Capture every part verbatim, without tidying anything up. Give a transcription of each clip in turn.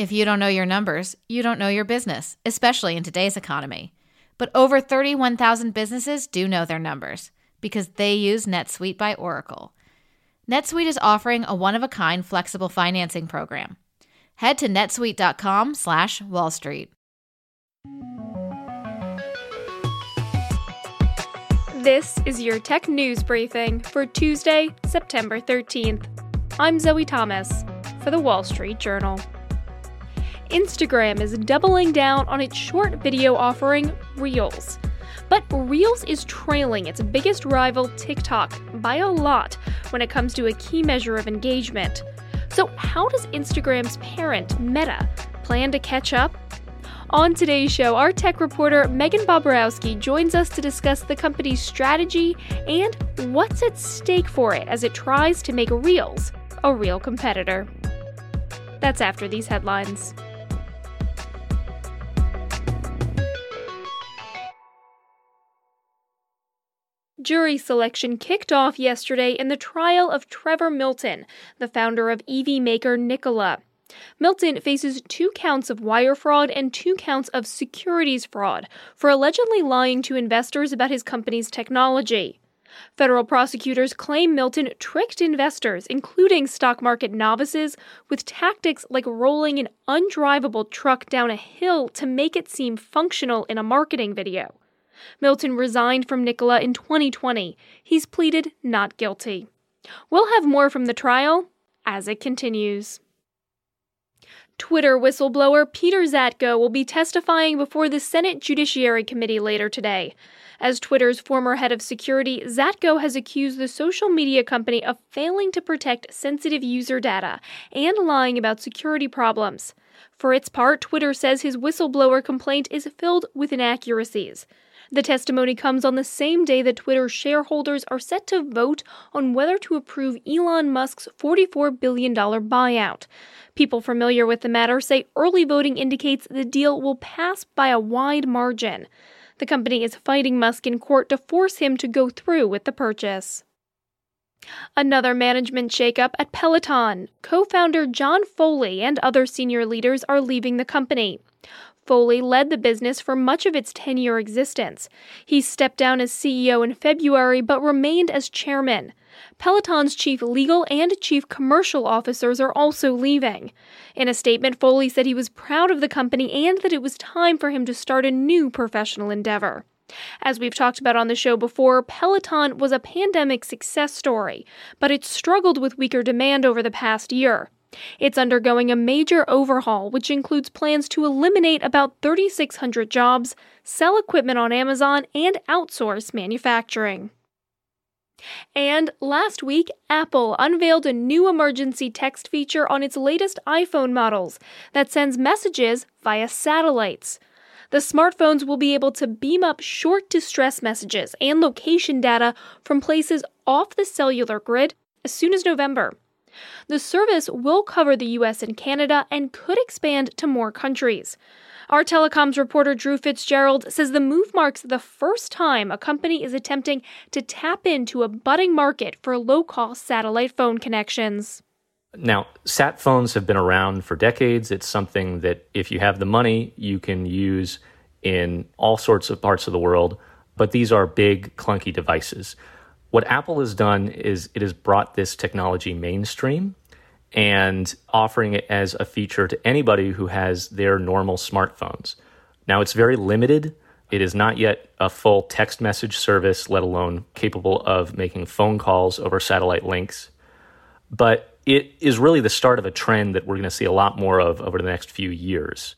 If you don't know your numbers, you don't know your business, especially in today's economy. But over thirty-one thousand businesses do know their numbers because they use NetSuite by Oracle. NetSuite is offering a one-of-a-kind flexible financing program. Head to netsuite.com slash Wall Street. This is your tech news briefing for Tuesday, September thirteenth. I'm Zoe Thomas for the Wall Street Journal. Instagram is doubling down on its short video offering, Reels. But Reels is trailing its biggest rival, TikTok, by a lot when it comes to a key measure of engagement. So how does Instagram's parent, Meta, plan to catch up? On today's show, our tech reporter Megan Bobrowski joins us to discuss the company's strategy and what's at stake for it as it tries to make Reels a real competitor. That's after these headlines. Jury selection kicked off yesterday in the trial of Trevor Milton, the founder of E V maker Nikola. Milton faces two counts of wire fraud and two counts of securities fraud for allegedly lying to investors about his company's technology. Federal prosecutors claim Milton tricked investors, including stock market novices, with tactics like rolling an undrivable truck down a hill to make it seem functional in a marketing video. Milton resigned from Nikola in twenty twenty. He's pleaded not guilty. We'll have more from the trial as it continues. Twitter whistleblower Peter Zatko will be testifying before the Senate Judiciary Committee later today. As Twitter's former head of security, Zatko has accused the social media company of failing to protect sensitive user data and lying about security problems. For its part, Twitter says his whistleblower complaint is filled with inaccuracies. The testimony comes on the same day that Twitter shareholders are set to vote on whether to approve Elon Musk's forty-four billion dollars buyout. People familiar with the matter say early voting indicates the deal will pass by a wide margin. The company is fighting Musk in court to force him to go through with the purchase. Another management shakeup at Peloton. Co-founder John Foley and other senior leaders are leaving the company. Foley led the business for much of its ten-year existence. He stepped down as C E O in February but remained as chairman. Peloton's chief legal and chief commercial officers are also leaving. In a statement, Foley said he was proud of the company and that it was time for him to start a new professional endeavor. As we've talked about on the show before, Peloton was a pandemic success story, but it struggled with weaker demand over the past year. It's undergoing a major overhaul, which includes plans to eliminate about three thousand six hundred jobs, sell equipment on Amazon, and outsource manufacturing. And last week, Apple unveiled a new emergency text feature on its latest iPhone models that sends messages via satellites. The smartphones will be able to beam up short distress messages and location data from places off the cellular grid as soon as November. The service will cover the U S and Canada and could expand to more countries. Our telecoms reporter Drew Fitzgerald says the move marks the first time a company is attempting to tap into a budding market for low-cost satellite phone connections. Now, sat phones have been around for decades. It's something that if you have the money, you can use in all sorts of parts of the world. But these are big, clunky devices. What Apple has done is it has brought this technology mainstream and offering it as a feature to anybody who has their normal smartphones. Now, it's very limited. It is not yet a full text message service, let alone capable of making phone calls over satellite links. But it is really the start of a trend that we're going to see a lot more of over the next few years.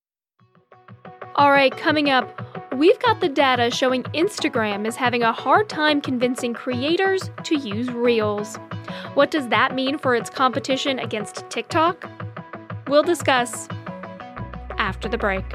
All right, coming up, we've got the data showing Instagram is having a hard time convincing creators to use Reels. What does that mean for its competition against TikTok? We'll discuss after the break.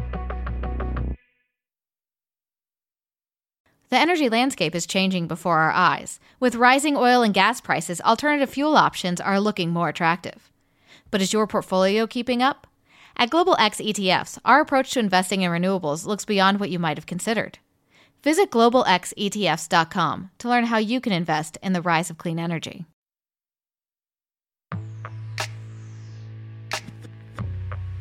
The energy landscape is changing before our eyes. With rising oil and gas prices, alternative fuel options are looking more attractive. But is your portfolio keeping up? At Global X E T Fs, our approach to investing in renewables looks beyond what you might have considered. Visit global x e t f s dot com to learn how you can invest in the rise of clean energy.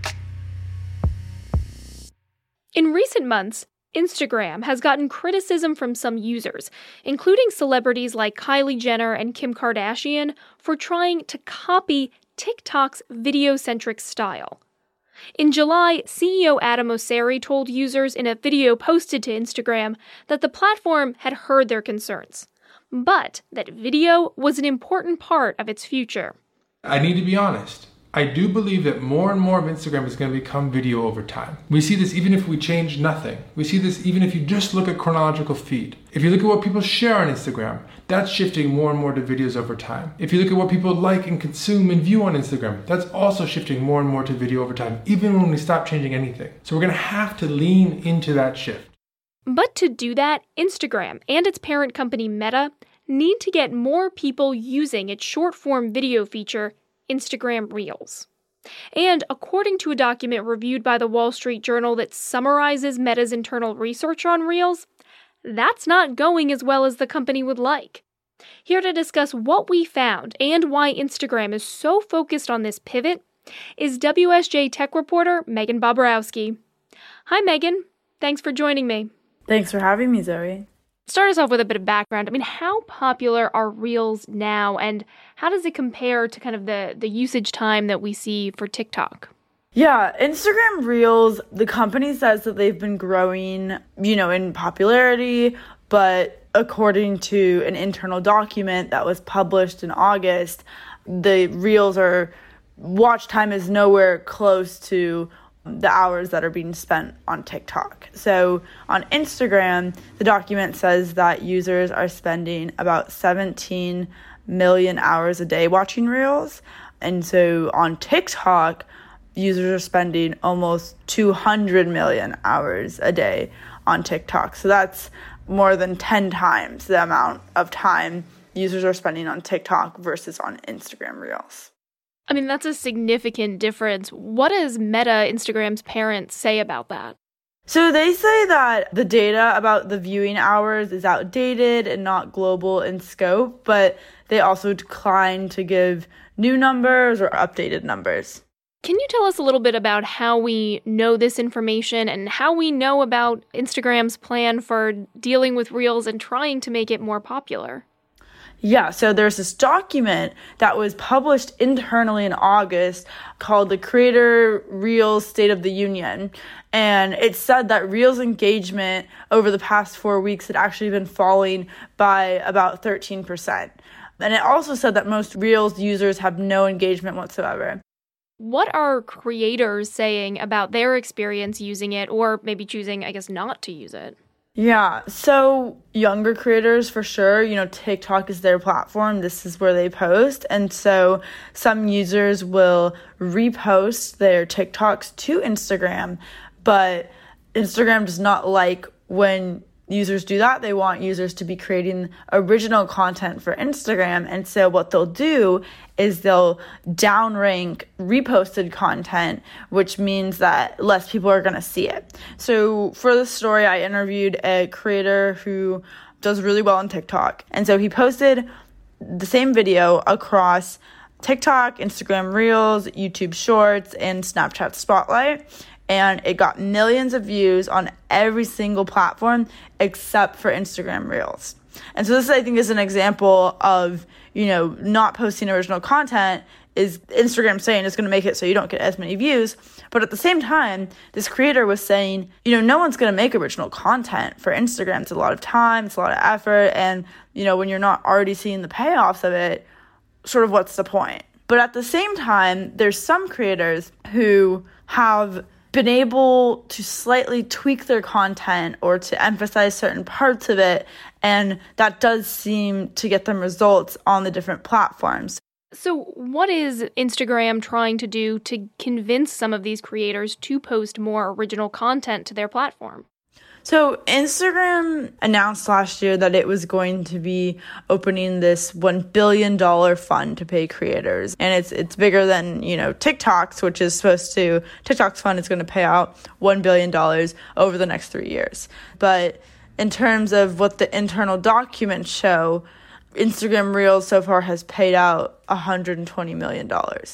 In recent months, Instagram has gotten criticism from some users, including celebrities like Kylie Jenner and Kim Kardashian, for trying to copy TikTok's video-centric style. In July, C E O Adam Mosseri told users in a video posted to Instagram that the platform had heard their concerns, but that video was an important part of its future. I need to be honest. I do believe that more and more of Instagram is going to become video over time. We see this even if we change nothing. We see this even if you just look at chronological feed. If you look at what people share on Instagram, that's shifting more and more to videos over time. If you look at what people like and consume and view on Instagram, that's also shifting more and more to video over time, even when we stop changing anything. So we're going to have to lean into that shift. But to do that, Instagram and its parent company Meta need to get more people using its short-form video feature, Instagram Reels. And according to a document reviewed by the Wall Street Journal that summarizes Meta's internal research on Reels, that's not going as well as the company would like. Here to discuss what we found and why Instagram is so focused on this pivot is W S J Tech reporter Megan Bobrowski. Hi, Megan. Thanks for joining me. Thanks for having me, Zoe. Start us off with a bit of background. I mean, how popular are Reels now, and how does it compare to kind of the, the usage time that we see for TikTok? Yeah, Instagram Reels, the company says that they've been growing, you know, in popularity, but according to an internal document that was published in August, the Reels are, watch time is nowhere close to the hours that are being spent on TikTok. So on Instagram, the document says that users are spending about seventeen million hours a day watching Reels. And so on TikTok, users are spending almost two hundred million hours a day on TikTok. So that's more than ten times the amount of time users are spending on TikTok versus on Instagram Reels. I mean, that's a significant difference. What does Meta, Instagram's parent, say about that? So they say that the data about the viewing hours is outdated and not global in scope, but they also decline to give new numbers or updated numbers. Can you tell us a little bit about how we know this information and how we know about Instagram's plan for dealing with Reels and trying to make it more popular? Yeah, so there's this document that was published internally in August called the Creator Reels State of the Union. And it said that Reels engagement over the past four weeks had actually been falling by about thirteen percent. And it also said that most Reels users have no engagement whatsoever. What are creators saying about their experience using it, or maybe choosing, I guess, not to use it? Yeah, so younger creators for sure, you know, TikTok is their platform. This is where they post. And so some users will repost their TikToks to Instagram, but Instagram does not like when users do that. They want users to be creating original content for Instagram. And so what they'll do is they'll downrank reposted content, which means that less people are going to see it. So for this story, I interviewed a creator who does really well on TikTok. And so he posted the same video across TikTok, Instagram Reels, YouTube Shorts, and Snapchat Spotlight. And it got millions of views on every single platform except for Instagram Reels. And so this, I think, is an example of, you know, not posting original content is Instagram saying it's going to make it so you don't get as many views. But at the same time, this creator was saying, you know, no one's going to make original content for Instagram. It's a lot of time, it's a lot of effort. And, you know, when you're not already seeing the payoffs of it, sort of what's the point? But at the same time, there's some creators who have been able to slightly tweak their content or to emphasize certain parts of it, and that does seem to get them results on the different platforms. So what is Instagram trying to do to convince some of these creators to post more original content to their platform? So Instagram announced last year that it was going to be opening this one billion dollars fund to pay creators. And it's it's bigger than, you know, TikTok's, which is supposed to, TikTok's fund is going to pay out one billion dollars over the next three years. But in terms of what the internal documents show, Instagram Reels so far has paid out one hundred twenty million dollars.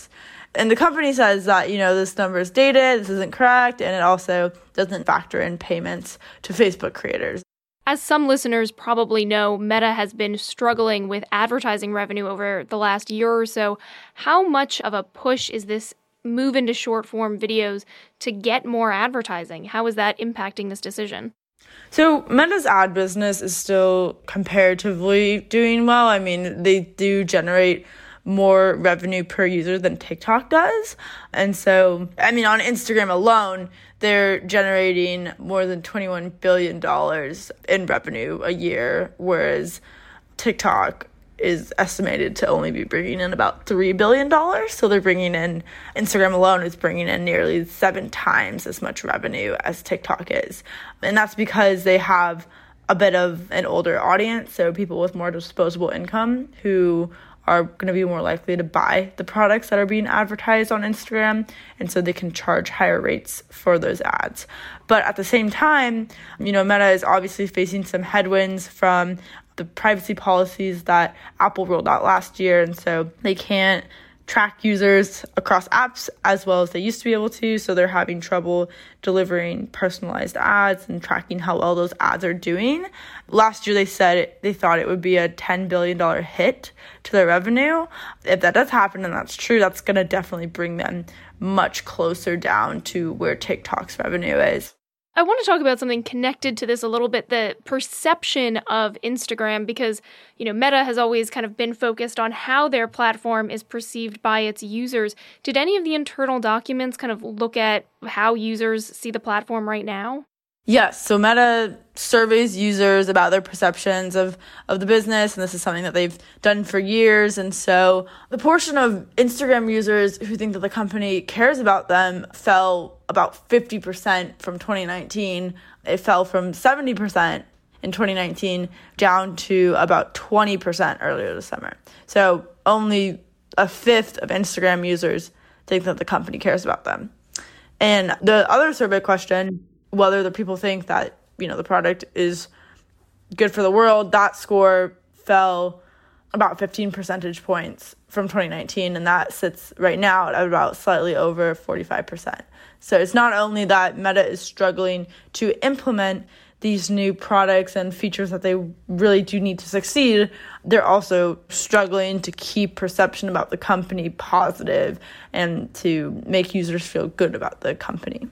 And the company says that, you know, this number is dated, this isn't correct, and it also doesn't factor in payments to Facebook creators. As some listeners probably know, Meta has been struggling with advertising revenue over the last year or so. How much of a push is this move into short-form videos to get more advertising? How is that impacting this decision? So Meta's ad business is still comparatively doing well. I mean, they do generate more revenue per user than TikTok does. And so, I mean, on Instagram alone, they're generating more than twenty-one billion dollars in revenue a year, whereas TikTok is estimated to only be bringing in about three billion dollars. So they're bringing in, Instagram alone is bringing in nearly seven times as much revenue as TikTok is. And that's because they have a bit of an older audience, so people with more disposable income who are going to be more likely to buy the products that are being advertised on Instagram, and so they can charge higher rates for those ads. But at the same time, you know, Meta is obviously facing some headwinds from the privacy policies that Apple rolled out last year, and so they can't track users across apps as well as they used to be able to, so they're having trouble delivering personalized ads and tracking how well those ads are doing. Last year they said it, they thought it would be a ten billion dollars hit to their revenue. If that does happen, and that's true, that's going to definitely bring them much closer down to where TikTok's revenue is. I want to talk about something connected to this a little bit, the perception of Instagram, because, you know, Meta has always kind of been focused on how their platform is perceived by its users. Did any of the internal documents kind of look at how users see the platform right now? Yes, so Meta surveys users about their perceptions of, of the business, and this is something that they've done for years. And so the portion of Instagram users who think that the company cares about them fell about fifty percent from twenty nineteen. It fell from seventy percent in twenty nineteen down to about twenty percent earlier this summer. So only a fifth of Instagram users think that the company cares about them. And the other survey question, whether the people think that, you know, the product is good for the world, that score fell about fifteen percentage points from twenty nineteen, and that sits right now at about slightly over forty-five percent. So it's not only that Meta is struggling to implement these new products and features that they really do need to succeed, they're also struggling to keep perception about the company positive and to make users feel good about the company.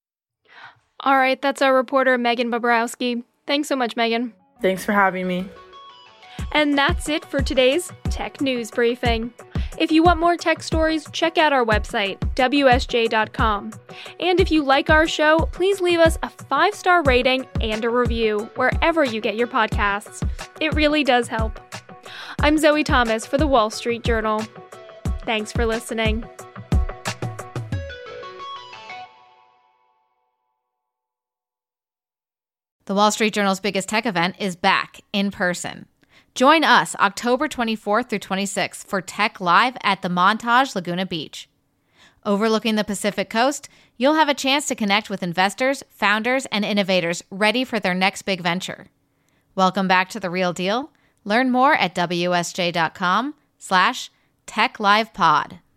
All right, that's our reporter, Megan Bobrowski. Thanks so much, Megan. Thanks for having me. And that's it for today's Tech News Briefing. If you want more tech stories, check out our website, W S J dot com. And if you like our show, please leave us a five-star rating and a review wherever you get your podcasts. It really does help. I'm Zoe Thomas for The Wall Street Journal. Thanks for listening. The Wall Street Journal's biggest tech event is back in person. Join us October twenty-fourth through twenty-sixth for Tech Live at the Montage Laguna Beach. Overlooking the Pacific Coast, you'll have a chance to connect with investors, founders, and innovators ready for their next big venture. Welcome back to The Real Deal. Learn more at W S J dot com slash Tech Live Pod.